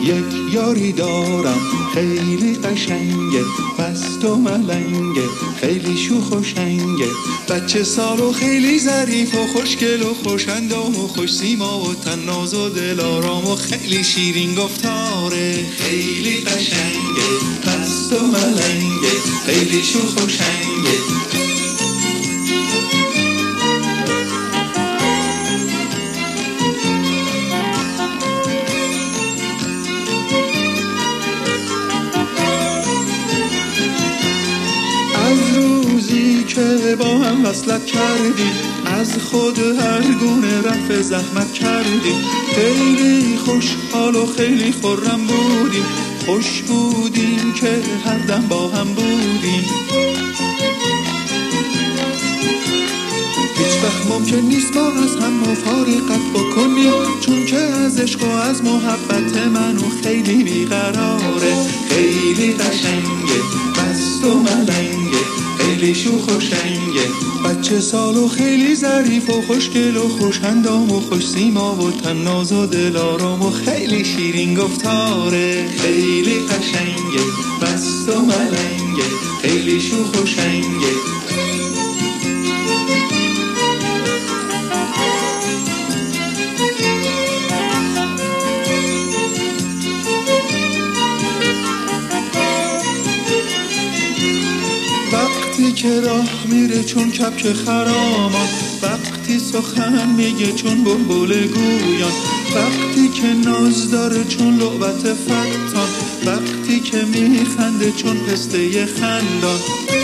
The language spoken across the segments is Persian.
یک یاری دارم خیلی قشنگه، مست و ملنگه، خیلی شوخ و شنگه، بچه سال و خیلی ظریف و خوشگل و خوش‌اندام و خوش سیما و تناز و دلارام و خیلی شیرین گفتاره. خیلی قشنگه، مست و ملنگه، خیلی شوخ و شنگه. که با هم وصلت کردیم، از خود هر گونه رفع زحمت کردیم، خیلی خوشحال و خیلی خرم بودیم، خوش بودیم که هر دم با هم بودیم. هیچ وقت ممکن نیست ما از هم مفارقت بکنیم، چون که از عشق و از محبت منو خیلی بیقراره. خیلی قشنگه، مست و ملنگه، خیلی شوخ و شنگه، بچه سال و خیلی ظریف و خوشگل و خوش‌اندام و خوش سیما و تناز و دلارام و خیلی شیرین گفتاره. خیلی قشنگه، مست و ملنگه، خیلی شوخ و شنگه. وقتی که راه میره چون کبک خرامان، وقتی سخن میگه چون بلبل گویان، وقتی که ناز داره چون لعبت فتان، وقتی که میخنده چون پسته خندان.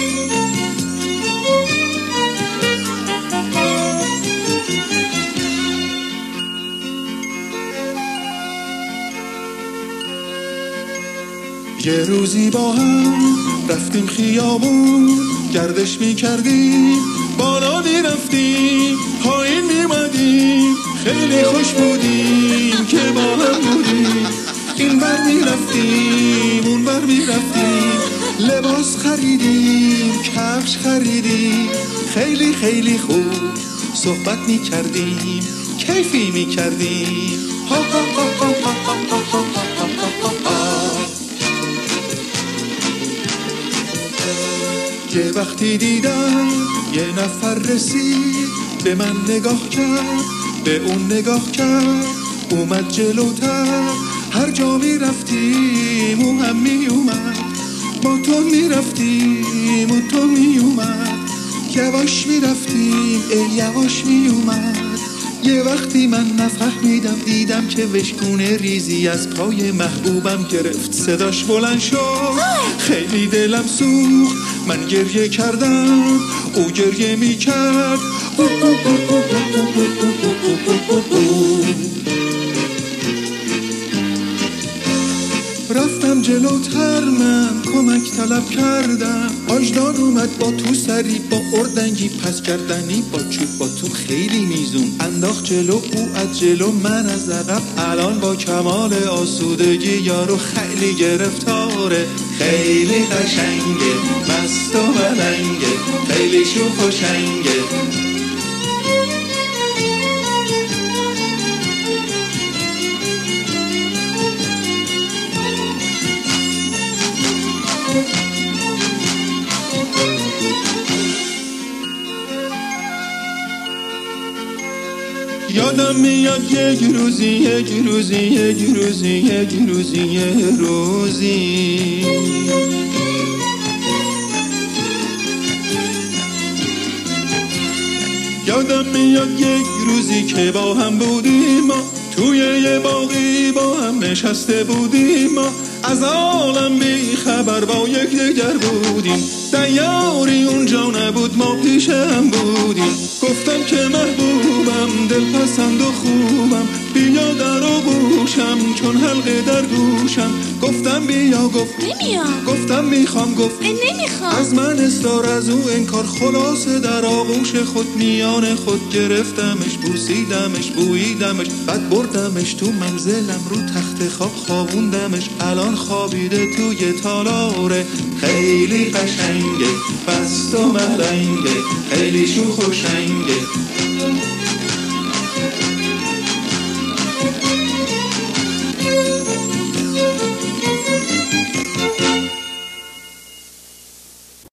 یه روزی با هم رفتیم خیابون، گردش میکردیم، بالا میرفتیم، پایین میمدیم، خیلی خوش بودیم که با هم بودیم. این بر میرفتیم اون بر میرفتیم، لباس خریدیم، کفش خریدیم، خیلی خیلی خوب صحبت میکردیم، کیفی میکردیم. ها ها ها ها ها ها ها ها ها. یه وقتی دیدم یه نفر رسید، به من نگاه کرد، به اون نگاه کرد، اومد جلوتر، هر جا می رفتیم او هم می اومد، با تو می رفتیم و تو می اومد، یواش می رفتیم ای یواش می اومد. یه وقتی من نفهمیدم، دیدم که وشگونه ریزی از پای محبوبم گرفت، صداش بلند شد، خیلی دلم سوخت، من گریه کردم، او گریه می کرد. رفتم جلوتر، من کمک طلب کردم، آجدان اومد با تو سری، با اردنگی پس کردنی، با چوب با تو خیلی میزون انداخت جلو، او از جلو من از عقب، الان با کمال آسودگی یارو خیلی گرفتاره. خیلی قشنگه، مست و ملنگه، خیلی شوخ و شنگه. یادم میاد یک روزی یادم میاد یک روزی که با هم بودیم، ما توی یه باغی با هم نشسته بودیم، ما از عالم بی خبر با یک دیگر بودیم، دیاری اونجا نبود ما پیش هم بودیم. گفتم که محبوبم دلپسند و خوبم، بیا در آغوشم چون حلقه در گوشم. گفتم بیا، گفت نمیام. گفتم میخوام، گفت نمیخوام. از من استار از او انکار، خلاصه در آغوش خود میان خود گرفتمش، بوسیدمش، بوییدمش، بعد بردمش تو منزلم، رو تخت خواب خوابوندمش، الان خوابیده توی تالاره. خیلی قشنگه، مست و ملنگه، خیلی شوخ و شنگه.